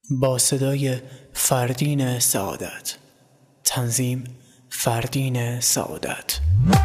با صدای فردین سعادت. تنظیم فردین سعادت.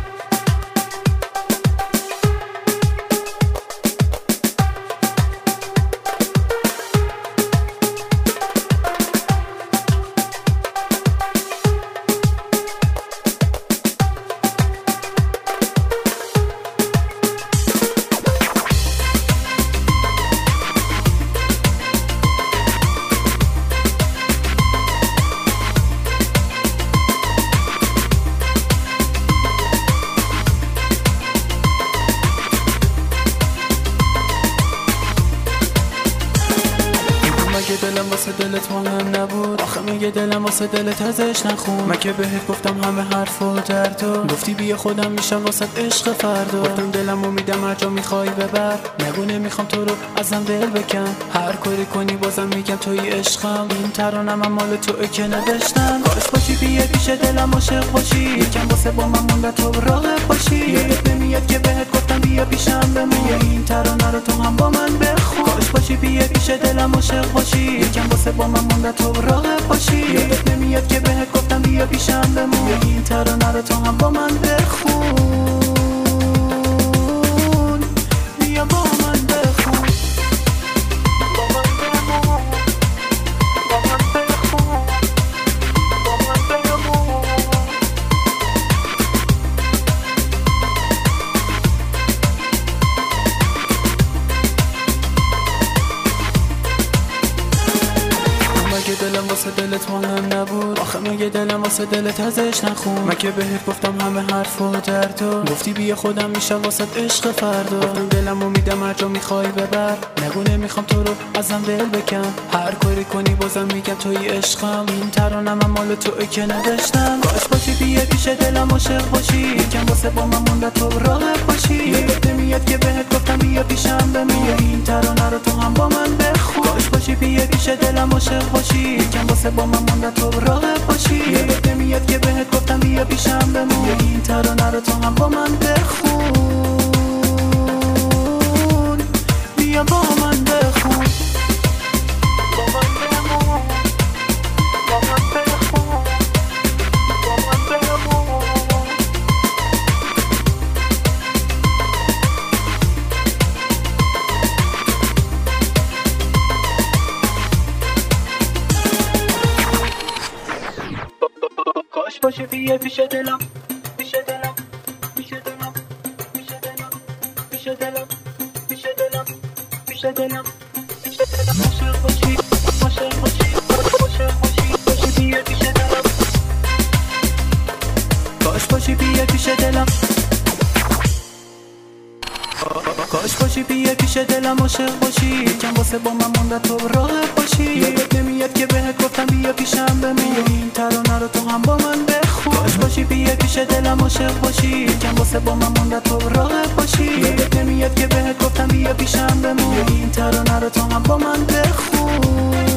مگه دلم واسه دلت مهم نبود؟ آخه میگه دلم واسه دلت ازش نخون. من که بهت گفتم همه حرف و درد گفتی بیا خودم میشم واسه عشق فردا. گفتم دلمو میدم هر جا میخوای ببر، نگو نمیخوام تو رو ازم دل بکن. هر کاری کنی بازم میگم توی عشقم. این ترانه‌م مال توئه که نوشتم. کاش باشی بیا پیش دلم عاشق باشی، یکم واسه با من مونده تو راحت باشی. یادت نمیاد که بهت گفتم بیا پیشم بمون، این ترانه رو تو هم با من بخون. کاش باشی بیا پیش دلم عاشق باشی، یکم واسه با من مونده تو راحت باشی. یادت نمیاد که بهت گفتم بیا پیشم بمون، این ترانه رو تو هم با من بخون. بیا با من بخون، با من بمون، با من بخون، با من بمون. مگه دلم واسه دلت مهم نبود؟ آخه مگه دلم واسه دلت ازش نخون. من که بهت گفتم همه حرف و درد گفتی بیا خودم میشم واسه عشق فردا. گفتم دلمو میدم هر جا میخوای ببر، نگو نمیخوام تو رو ازم دل بکن. هر کاری کنی بازم میگم توی عشقم. این ترانه‌م مال توئه که نوشتم. کاش باشی بیا پیش دلم عاشق باشی، یکم واسه با من مونده تو راحت باشی. یادت نمیاد که بهت گفتم بیا پیشم بمون، این ترانه رو تو هم با من بخون. کاش باشی بیا پیش دلم عاشق باشی، یکم واسه با من مونده تو راحت باشی. یادت نمیاد که بهت گفتم بیا پیشم بمون، این ترانه رو تو هم با من بخون. بیا با من بخون، با من بمون، با من بخون، با من بمون. کاش باشی بیا پیش دلم، پیش دلم، پیش دلم، پیش دلم، پیش دلم، پیش دلم، پیش دلم، پیش دلم. عاشق باشی، عاشق باشی، عاشق باشی، باشی بیا پیش دلم. کاش باشی بیا پیش دلم، کاش باشی بیا پیش دلم عاشق باشی، یکم واسه با من مونده تو راحت باشی. یادت نمیاد که بهت گفتم بیا پیشم بمون، این ترانه رو تو هم با من بخون. کاش باشی بیا پیش دلم عاشق باشی، یکم واسه با من مونده تو راحت باشی. یادت نمیاد که بهت گفتم بیا پیشم بمون، این ترانه رو تو هم با من بخون.